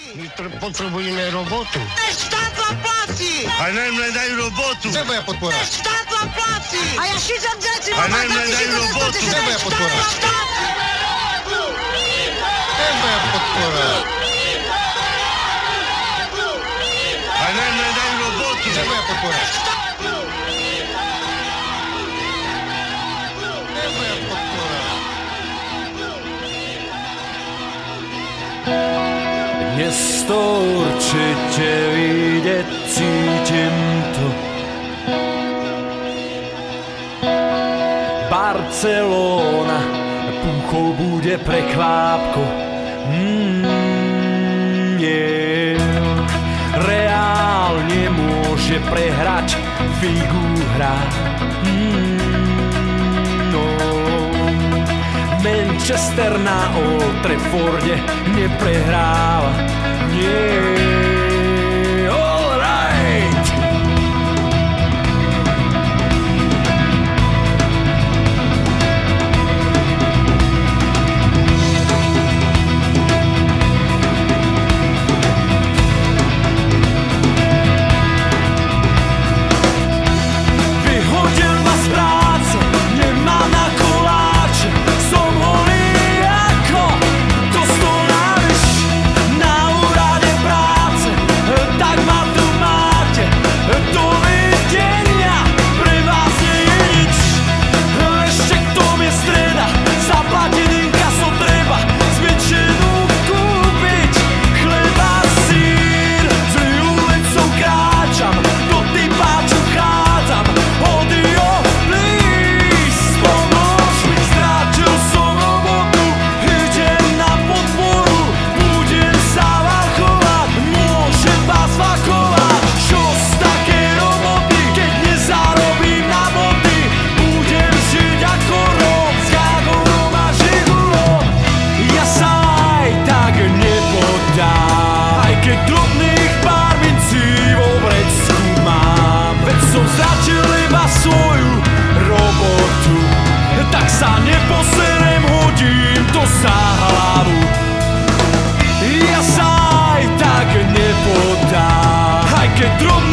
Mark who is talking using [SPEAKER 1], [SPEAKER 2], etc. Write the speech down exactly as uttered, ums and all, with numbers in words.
[SPEAKER 1] My tr- potrebujeme robotu.
[SPEAKER 2] Štát vám platí!
[SPEAKER 1] A nám nedajú robotu.
[SPEAKER 3] Čo je moja podpora?
[SPEAKER 2] Štát vám platí! A ja šíčam deti!
[SPEAKER 1] A nám nedajú robotu.
[SPEAKER 3] Čo je moja podpora?
[SPEAKER 2] Štát!
[SPEAKER 3] Čo je moja podpora?
[SPEAKER 1] A nám nedajú robotu.
[SPEAKER 3] Čo je moja podpora?
[SPEAKER 4] Dnes to určite vyjde, cítim to. Barcelona púchou bude prekvápko. Mm, yeah. Reál nemôže prehrať, Figu hrá. Mm, no. Manchester na Old Trafforde neprehráva. Nie, all right. Vyhodil ma z práce, nemá na koláče, som holý ako kostolná myš na úrade práce, tak ma tu máte, dovidenia, pre vás nie je nič, ešte k tomu je streda, zaplatiť inkaso treba, zväčšenú kúpiť, chleba, sír, z ulicou kráčam, do typáču chádzam, odio, please, pomôž mi, strátil som robotu, idem na podporu, budem sa vachovať, môžem vás vakovať, čo z takej roboty, keď nezarobím na boty, budem žiť ako rob, s Jagorom a Žigulom, ja sa aj tak nepodám, aj keď drobných pár mincí vo vrecku mám, veď som stratil iba svoju robotu, tak sa neposerem, hodím to za hlavu. Ja sa aj tak nepodám, aj keď drobných